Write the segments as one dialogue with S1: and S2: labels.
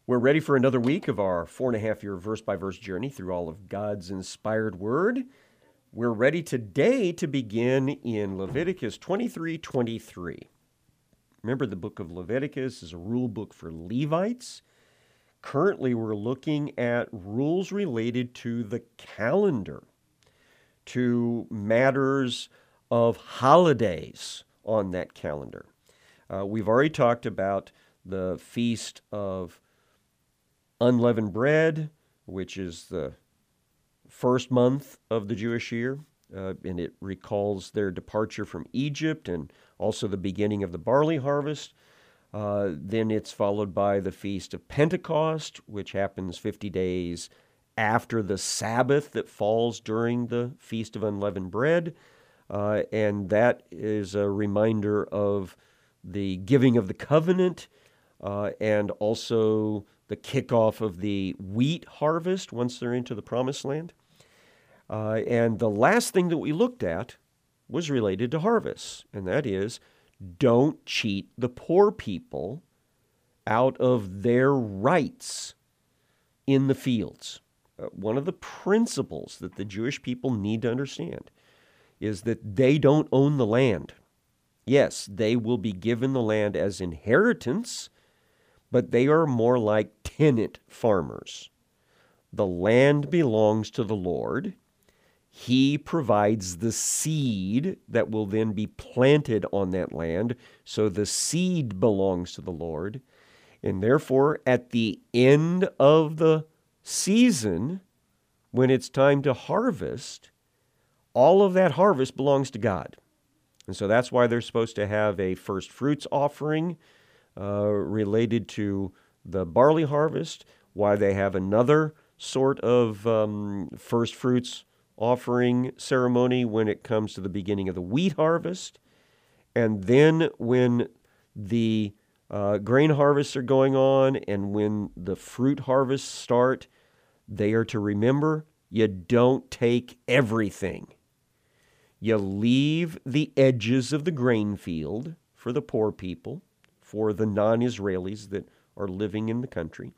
S1: We're ready for another week of our 4.5-year verse-by-verse journey through all of God's inspired word. We're ready today to begin in Leviticus 23:23. Remember, the book of Leviticus is a rule book for Levites. Currently, we're looking at rules related to the calendar, to matters of holidays on that calendar. We've already talked about the Feast of Unleavened Bread, which is the first month of the Jewish year, and it recalls their departure from Egypt and also the beginning of the barley harvest. Then it's followed by the Feast of Pentecost, which happens 50 days after the Sabbath that falls during the Feast of Unleavened Bread, and that is a reminder of the giving of the covenant and also the kickoff of the wheat harvest once they're into the Promised Land. And the last thing that we looked at was related to harvests, and that is, don't cheat the poor people out of their rights in the fields. One of the principles that the Jewish people need to understand is that they don't own the land. Yes, they will be given the land as inheritance, but they are more like tenant farmers. The land belongs to the Lord. He provides the seed that will then be planted on that land, so the seed belongs to the Lord. And therefore, at the end of the season, when it's time to harvest, all of that harvest belongs to God. And so that's why they're supposed to have a first fruits offering related to the barley harvest, why they have another sort of first fruits offering ceremony when it comes to the beginning of the wheat harvest. And then when the grain harvests are going on and when the fruit harvests start, they are to remember, you don't take everything. You leave the edges of the grain field for the poor people, for the non-Israelis that are living in the country.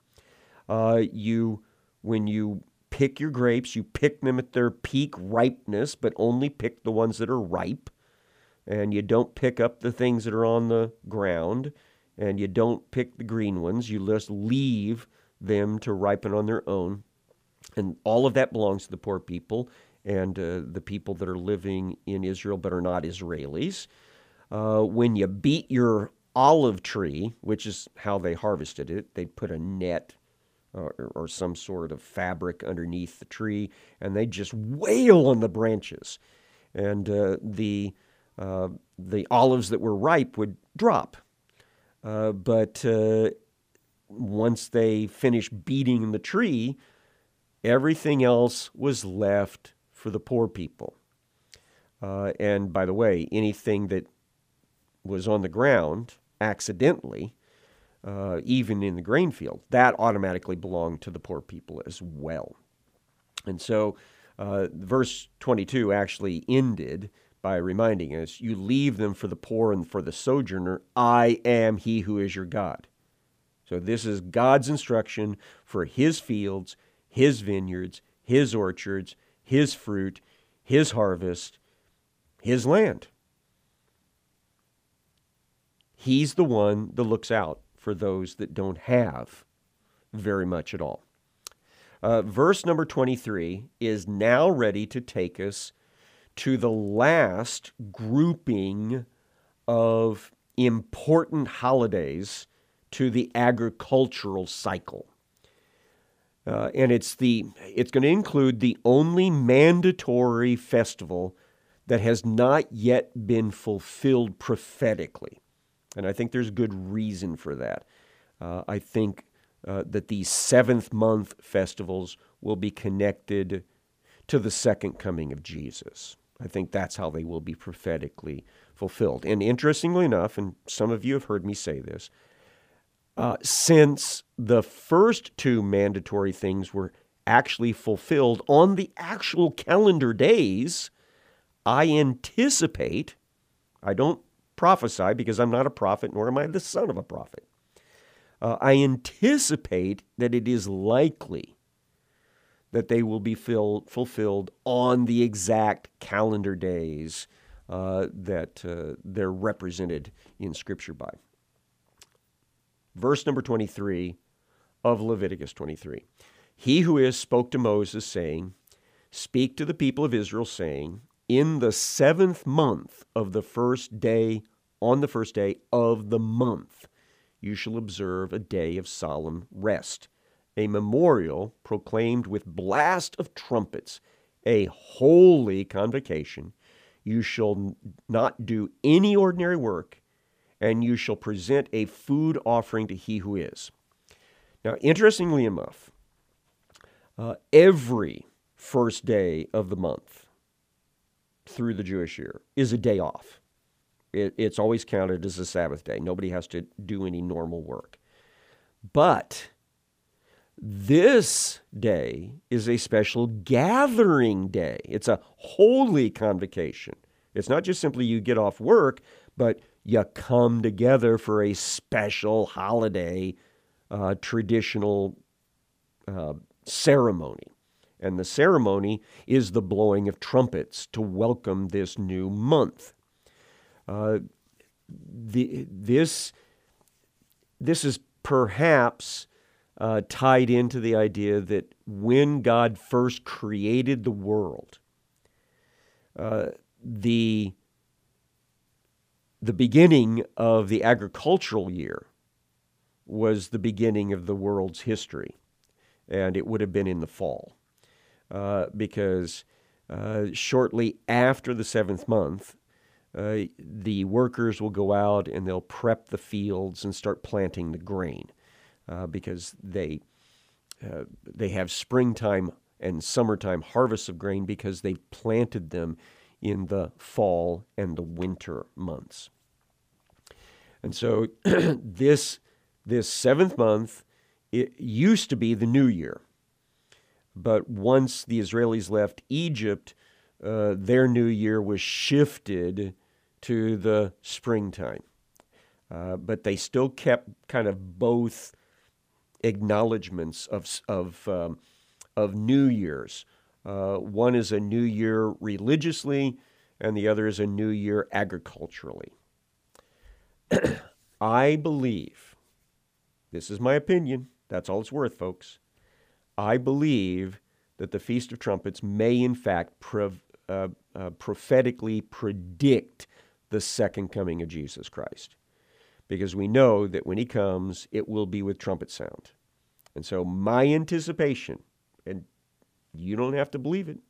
S1: When you pick your grapes, you pick them at their peak ripeness, but only pick the ones that are ripe. And you don't pick up the things that are on the ground, and you don't pick the green ones. You just leave them to ripen on their own. And all of that belongs to the poor people and the people that are living in Israel but are not Israelis. When you beat your olive tree, which is how they harvested it, they'd put a net or some sort of fabric underneath the tree, and they'd just wail on the branches. And the olives that were ripe would drop. But once they finished beating the tree, everything else was left for the poor people. And by the way, anything that was on the ground accidentally, even in the grain field, that automatically belonged to the poor people as well. And so verse 22 actually ended by reminding us, you leave them for the poor and for the sojourner. I am he who is your God. So this is God's instruction for his fields, his vineyards, his orchards, his fruit, his harvest, his land. He's the one that looks out for those that don't have very much at all. Verse number 23 is now ready to take us to the last grouping of important holidays to the agricultural cycle. And it's going to include the only mandatory festival that has not yet been fulfilled prophetically. And I think there's good reason for that. I think that these seventh month festivals will be connected to the second coming of Jesus. I think that's how they will be prophetically fulfilled. And interestingly enough, and some of you have heard me say this, since the first two mandatory things were actually fulfilled on the actual calendar days, I anticipate, I don't prophesy because I'm not a prophet, nor am I the son of a prophet, I anticipate that it is likely that they will be fulfilled on the exact calendar days that they're represented in Scripture by. Verse number 23 of Leviticus 23. He who is spoke to Moses, saying, Speak to the people of Israel, saying, In the 7th month of the first day, on the first day of the month, you shall observe a day of solemn rest, a memorial proclaimed with blast of trumpets, a holy convocation. You shall not do any ordinary work, and you shall present a food offering to he who is. Now, interestingly enough, every first day of the month through the Jewish year is a day off. It's always counted as a Sabbath day. Nobody has to do any normal work. But this day is a special gathering day. It's a holy convocation. It's not just simply you get off work, but you come together for a special holiday, traditional ceremony. And the ceremony is the blowing of trumpets to welcome this new month. This is perhaps tied into the idea that when God first created the world, the beginning of the agricultural year was the beginning of the world's history, and it would have been in the fall, because shortly after the 7th month, the workers will go out and they'll prep the fields and start planting the grain, because they have springtime and summertime harvests of grain because they planted them in the fall and the winter months. And so this 7th month, it used to be the new year. But once the Israelis left Egypt, their new year was shifted to the springtime. But they still kept kind of both acknowledgments of New Year's. One is a new year religiously, and the other is a new year agriculturally. I believe, this is my opinion, that's all it's worth, folks. I believe that the Feast of Trumpets may in fact prophetically predict the second coming of Jesus Christ. Because we know that when he comes, it will be with trumpet sound. And so my anticipation, and you don't have to believe it,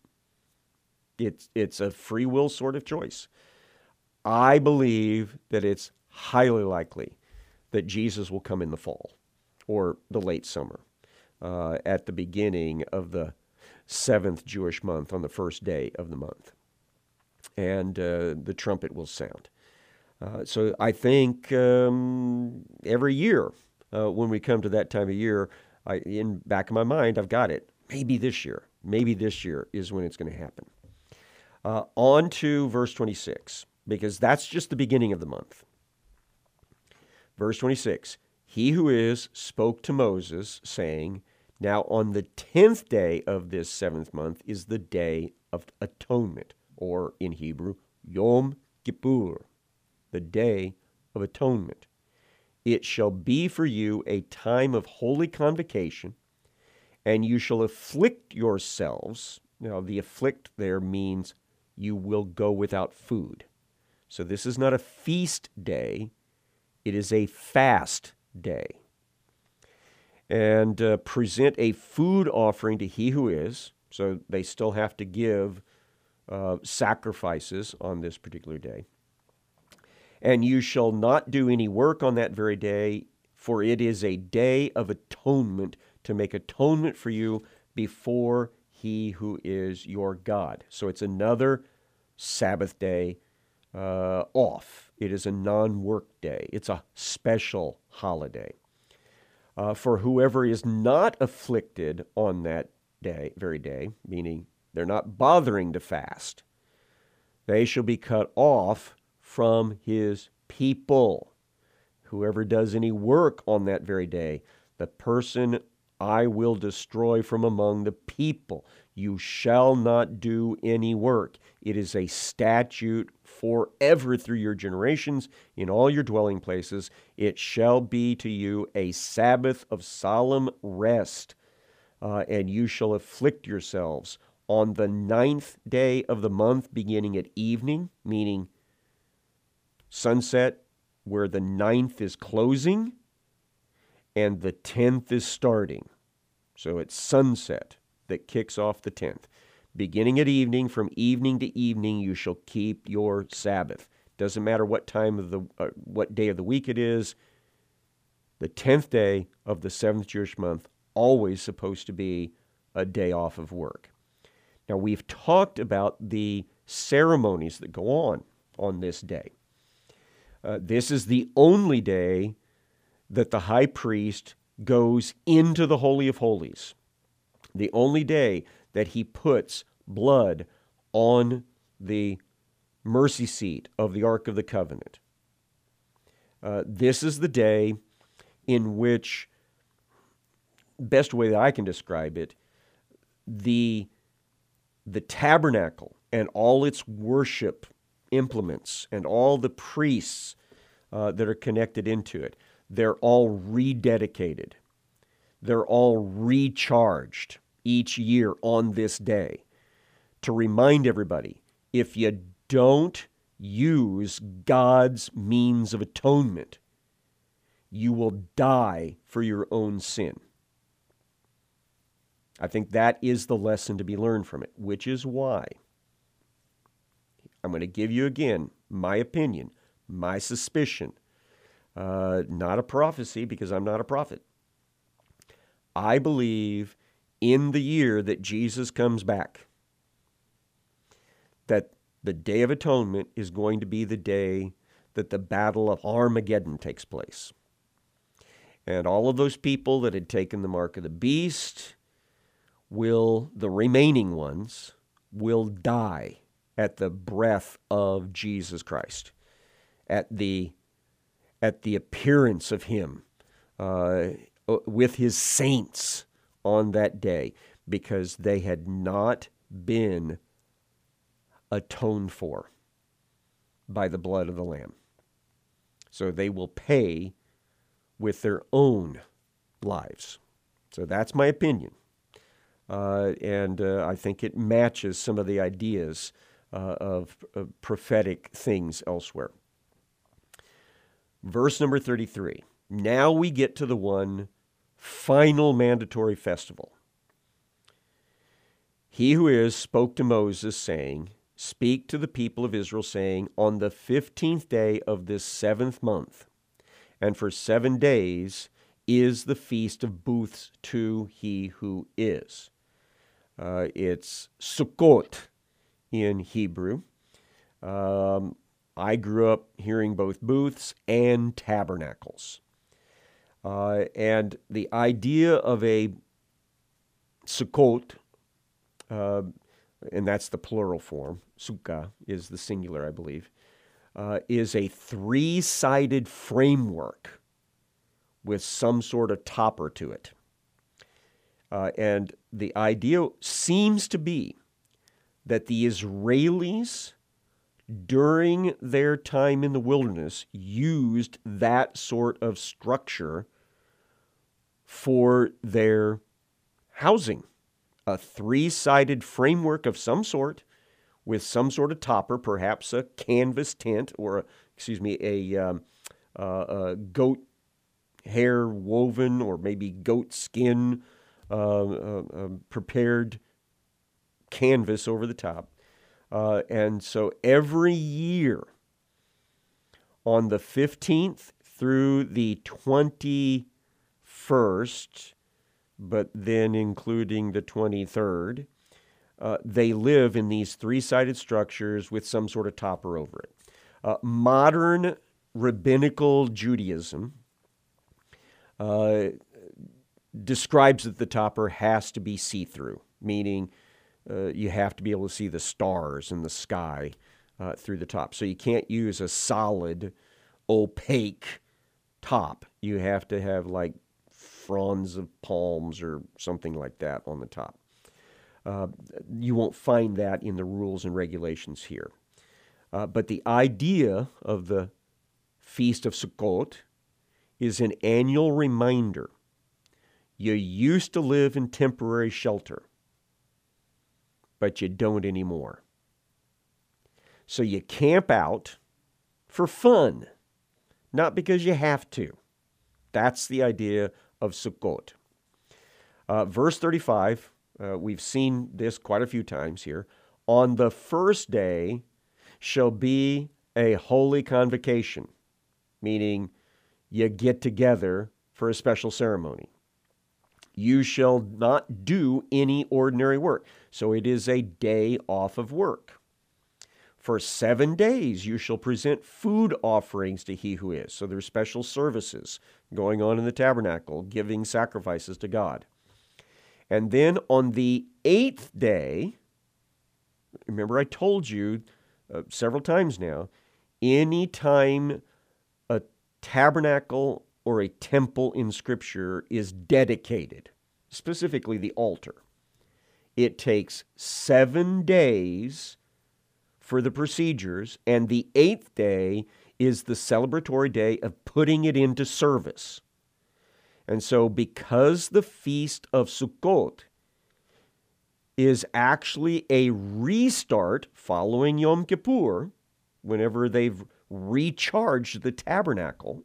S1: it's a free will sort of choice. I believe that it's highly likely that Jesus will come in the fall or the late summer, at the beginning of the 7th Jewish month on the first day of the month. And the trumpet will sound. So I think every year when we come to that time of year, in back of my mind, I've got it. Maybe this year is when it's going to happen. On to verse 26, because that's just the beginning of the month. Verse 26, he who is spoke to Moses, saying, Now on the 10th day of this 7th month is the day of atonement, or in Hebrew, Yom Kippur, the day of atonement. It shall be for you a time of holy convocation, and you shall afflict yourselves. Now, the afflict there means you will go without food. So this is not a feast day. It is a fast day. And present a food offering to he who is. So they still have to give sacrifices on this particular day. And you shall not do any work on that very day, for it is a day of atonement, to make atonement for you before he who is your God. So it's another Sabbath day off. It is a non-work day. It's a special holiday. For whoever is not afflicted on that day, very day, meaning they're not bothering to fast, they shall be cut off from his people. Whoever does any work on that very day, the person I will destroy from among the people. You shall not do any work. It is a statute forever through your generations in all your dwelling places. It shall be to you a Sabbath of solemn rest, and you shall afflict yourselves on the 9th day of the month, beginning at evening, meaning sunset, where the 9th is closing and the 10th is starting. So it's sunset that kicks off the 10th. Beginning at evening, from evening to evening, you shall keep your Sabbath. Doesn't matter what time of what day of the week it is. The 10th day of the 7th Jewish month, always supposed to be a day off of work. Now, we've talked about the ceremonies that go on this day. This is the only day that the high priest goes into the Holy of Holies. The only day that he puts blood on the mercy seat of the Ark of the Covenant. This is the day in which, best way that I can describe it, the tabernacle and all its worship implements and all the priests that are connected into it, they're all rededicated. They're all recharged each year on this day to remind everybody, if you don't use God's means of atonement, you will die for your own sin. I think that is the lesson to be learned from it, which is why I'm going to give you again my opinion, my suspicion, not a prophecy because I'm not a prophet. I believe in the year that Jesus comes back, that the Day of Atonement is going to be the day that the Battle of Armageddon takes place. And all of those people that had taken the mark of the beast, the remaining ones, will die at the breath of Jesus Christ, at the appearance of him with his saints on that day, because they had not been atoned for by the blood of the Lamb. So they will pay with their own lives. So that's my opinion. And I think it matches some of the ideas of prophetic things elsewhere. Verse number 33. Now we get to the one final mandatory festival. He who is spoke to Moses, saying, Speak to the people of Israel, saying, On the 15th day of this 7th month, and for 7 days is the feast of booths to he who is. It's Sukkot in Hebrew. I grew up hearing both booths and tabernacles. And the idea of a Sukkot, and that's the plural form, Sukkah is the singular, I believe, is a 3-sided framework with some sort of topper to it. And the idea seems to be that the Israelis, during their time in the wilderness, used that sort of structure for their housing. A 3-sided framework of some sort with some sort of topper, perhaps a canvas tent or, a goat hair woven or maybe goat skin prepared canvas over the top. And so every year on the 15th through the 21st, but then including the 23rd, they live in these 3-sided structures with some sort of topper over it. Modern rabbinical Judaism describes that the topper has to be see-through, meaning you have to be able to see the stars in the sky through the top. So you can't use a solid, opaque top. You have to have like fronds of palms or something like that on the top. You won't find that in the rules and regulations here. But the idea of the Feast of Sukkot is an annual reminder. You used to live in temporary shelter, but you don't anymore. So you camp out for fun, not because you have to. That's the idea of Sukkot. Verse 35, we've seen this quite a few times here. On the first day shall be a holy convocation, meaning you get together for a special ceremony. You shall not do any ordinary work. So it is a day off of work. For 7 days you shall present food offerings to he who is. So there's special services going on in the tabernacle, giving sacrifices to God. And then on the 8th day, remember I told you several times now, anytime a tabernacle or a temple in Scripture is dedicated, specifically the altar, it takes 7 days for the procedures, and the 8th day is the celebratory day of putting it into service. And so because the Feast of Sukkot is actually a restart following Yom Kippur, whenever they've recharged the tabernacle,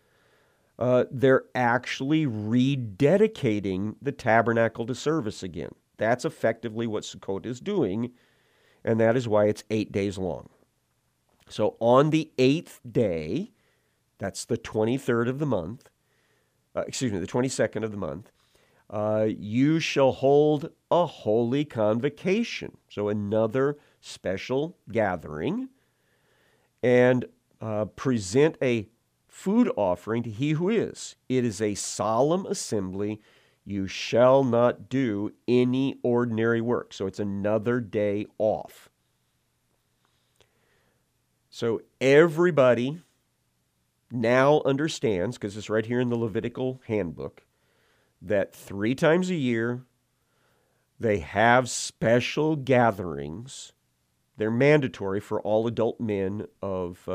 S1: they're actually rededicating the tabernacle to service again. That's effectively what Sukkot is doing, and that is why it's 8 days long. So on the 8th day, that's the 23rd of the month, the 22nd of the month, you shall hold a holy convocation. So another special gathering, and present a food offering to he who is. It is a solemn assembly. You shall not do any ordinary work. So it's another day off. So everybody now understands, because it's right here in the Levitical handbook, that 3 times a year they have special gatherings. They're mandatory for all adult men of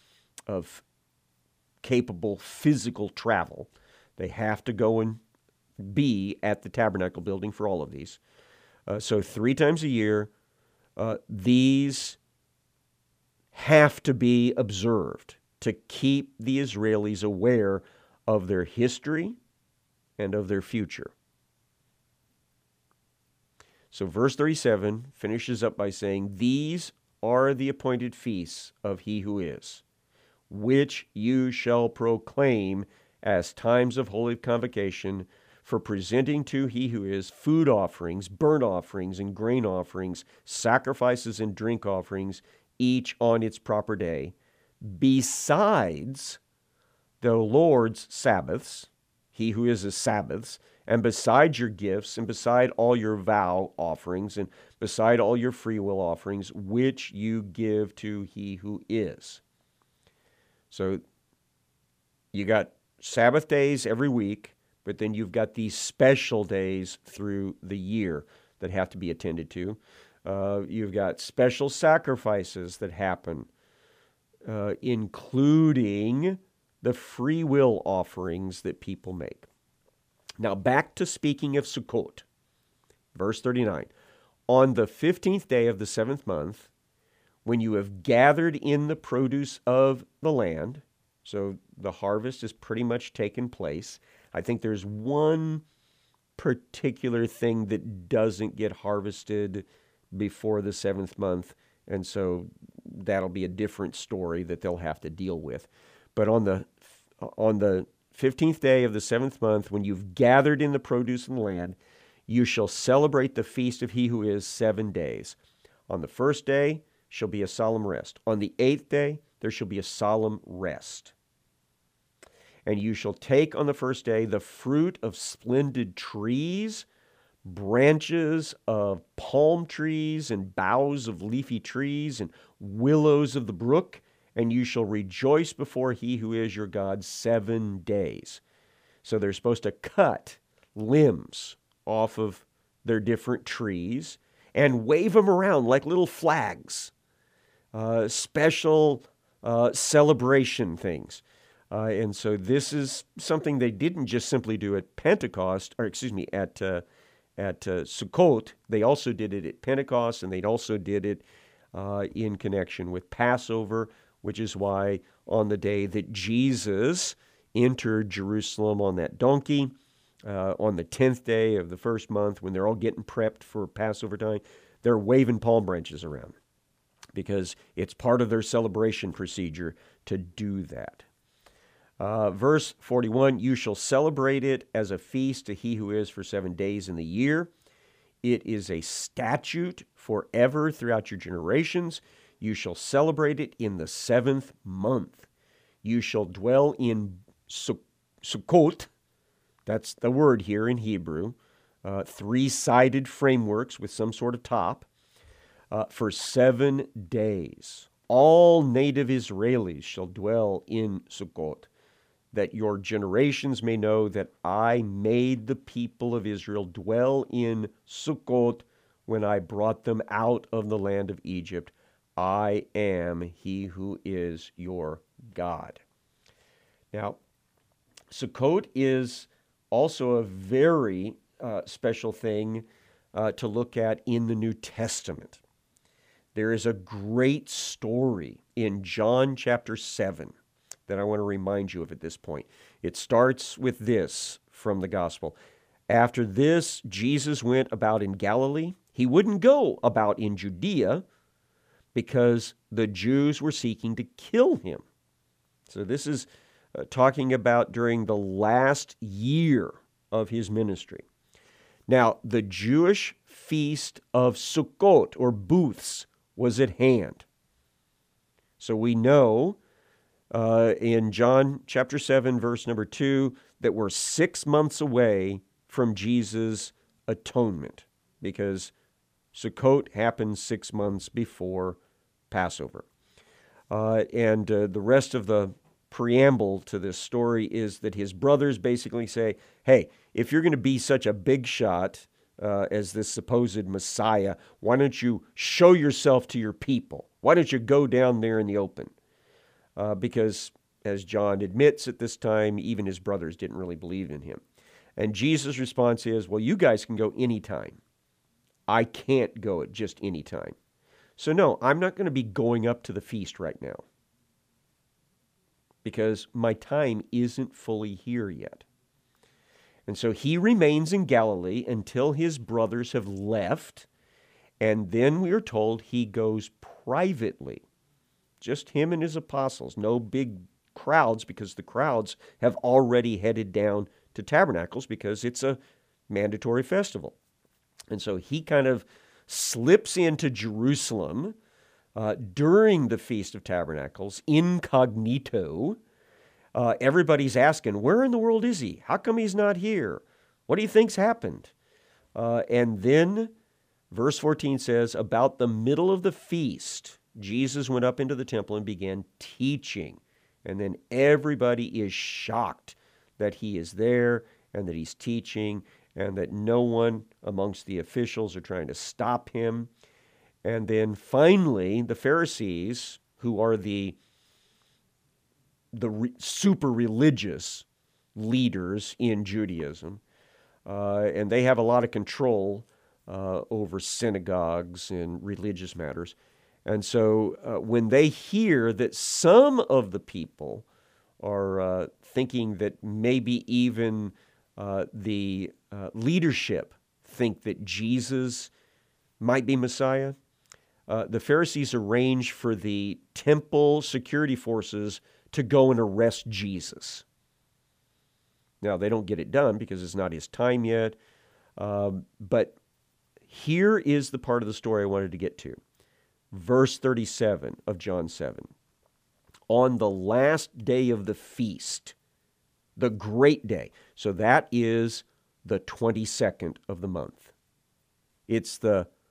S1: capable physical travel. They have to go and be at the tabernacle building for all of these. So 3 times a year, these have to be observed to keep the Israelis aware of their history and of their future. So verse 37 finishes up by saying, "These are the appointed feasts of he who is, which you shall proclaim as times of holy convocation, for presenting to he who is food offerings, burnt offerings, and grain offerings, sacrifices and drink offerings, each on its proper day, besides the Lord's Sabbaths," he who is his Sabbaths, "and beside your gifts, and beside all your vow offerings, and beside all your freewill offerings, which you give to he who is." So you got Sabbath days every week, but then you've got these special days through the year that have to be attended to. You've got special sacrifices that happen, including the free will offerings that people make. Now back to speaking of Sukkot. Verse 39. "On the 15th day of the 7th month, when you have gathered in the produce of the land," so the harvest is pretty much taken place. I think there's one particular thing that doesn't get harvested before the 7th month, and so that'll be a different story that they'll have to deal with. But on the 15th day of the 7th month, when you've gathered in the produce of the land, you shall celebrate the feast of he who is 7 days. On the first day shall be a solemn rest. On the 8th day there shall be a solemn rest. "And you shall take on the first day the fruit of splendid trees, branches of palm trees, and boughs of leafy trees, and willows of the brook, and you shall rejoice before he who is your God 7 days. So they're supposed to cut limbs off of their different trees and wave them around like little flags, special celebration things. And so this is something they didn't just simply do at Pentecost, or excuse me, at Sukkot. They also did it at Pentecost, and they also did it in connection with Passover, which is why on the day that Jesus entered Jerusalem on that donkey, on the 10th day of the first month, when they're all getting prepped for Passover time, they're waving palm branches around because it's part of their celebration procedure to do that. Verse 41, you shall celebrate it as a feast to he who is for 7 days in the year. It is a statute forever throughout your generations. You shall celebrate it in the 7th month. You shall dwell in Sukkot. That's the word here in Hebrew. 3-sided frameworks with some sort of top for 7 days. All native Israelis shall dwell in Sukkot, that your generations may know that I made the people of Israel dwell in Sukkot when I brought them out of the land of Egypt. I am he who is your God. Now, Sukkot is also a very special thing to look at in the New Testament. There is a great story in John chapter 7 that I want to remind you of at this point. It starts with this from the gospel. After this, Jesus went about in Galilee. He wouldn't go about in Judea because the Jews were seeking to kill him. So this is talking about during the last year of his ministry. Now, the Jewish feast of Sukkot, or booths, was at hand. So we know in John chapter 7, verse number 2, that we're 6 months away from Jesus' atonement, because Sukkot happened 6 months before Passover. And the rest of the preamble to this story is that his brothers basically say, hey, if you're going to be such a big shot as this supposed Messiah, why don't you show yourself to your people? Why don't you go down there in the open? Because, as John admits at this time, even his brothers didn't really believe in him. And Jesus' response is, well, you guys can go anytime. I can't go at just any time. So no, I'm not going to be going up to the feast right now, because my time isn't fully here yet. And so he remains in Galilee until his brothers have left, and then we are told he goes privately. Just him and his apostles, no big crowds, because the crowds have already headed down to Tabernacles because it's a mandatory festival. And so he kind of slips into Jerusalem during the Feast of Tabernacles, incognito. Everybody's asking, where in the world is he? How come he's not here? What do you think's happened? And then verse 14 says, about the middle of the feast, Jesus went up into the temple and began teaching. And then everybody is shocked that he is there and that he's teaching and that no one amongst the officials are trying to stop him. And then finally, the Pharisees, who are the super religious leaders in Judaism, and they have a lot of control over synagogues and religious matters. And so when they hear that some of the people are thinking that maybe even the leadership think that Jesus might be Messiah, the Pharisees arrange for the temple security forces to go and arrest Jesus. Now, they don't get it done because it's not his time yet, but here is the part of the story I wanted to get to. Verse 37 of John 7. On the last day of the feast, the great day, so that is the 22nd of the month. It's the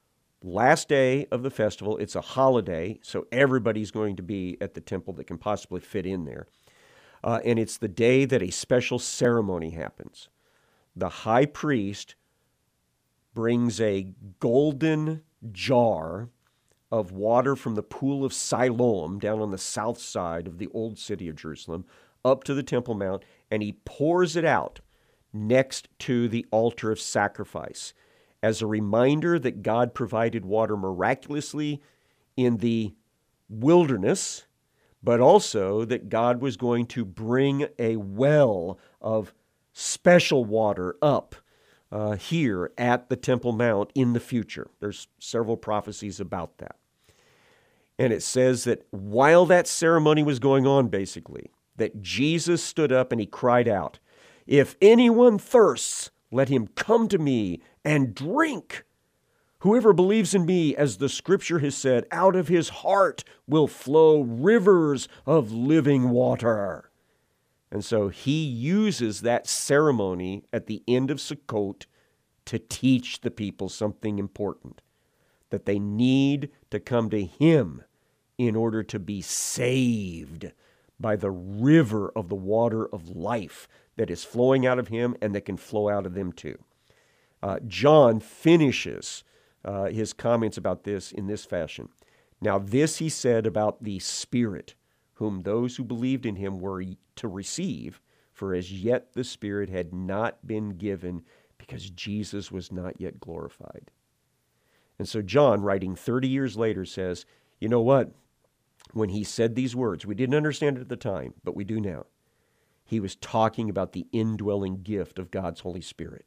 S1: last day of the festival. It's a holiday, so everybody's going to be at the temple that can possibly fit in there. And it's the day that a special ceremony happens. The high priest brings a golden jar of water from the pool of Siloam down on the south side of the old city of Jerusalem up to the Temple Mount, and he pours it out next to the altar of sacrifice as a reminder that God provided water miraculously in the wilderness, but also that God was going to bring a well of special water up here at the Temple Mount in the future. There's several prophecies about that. And it says that while that ceremony was going on, basically, that Jesus stood up and he cried out, "If anyone thirsts, let him come to me and drink. Whoever believes in me, as the scripture has said, out of his heart will flow rivers of living water." And so he uses that ceremony at the end of Sukkot to teach the people something important, that they need to come to him in order to be saved by the river of the water of life that is flowing out of him and that can flow out of them too. John finishes his comments about this in this fashion. "Now this he said about the Spirit, whom those who believed in him were to receive, for as yet the Spirit had not been given because Jesus was not yet glorified." And so John, writing 30 years later, says, you know what? When he said these words, we didn't understand it at the time, but we do now. He was talking about the indwelling gift of God's Holy Spirit.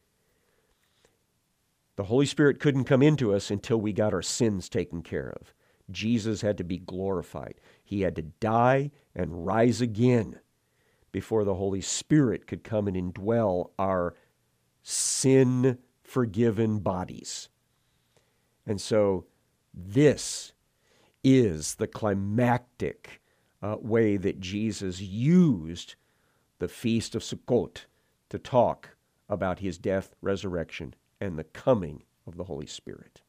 S1: The Holy Spirit couldn't come into us until we got our sins taken care of. Jesus had to be glorified. He had to die and rise again before the Holy Spirit could come and indwell our sin-forgiven bodies. And so this is the climactic way that Jesus used the Feast of Sukkot to talk about his death, resurrection, and the coming of the Holy Spirit.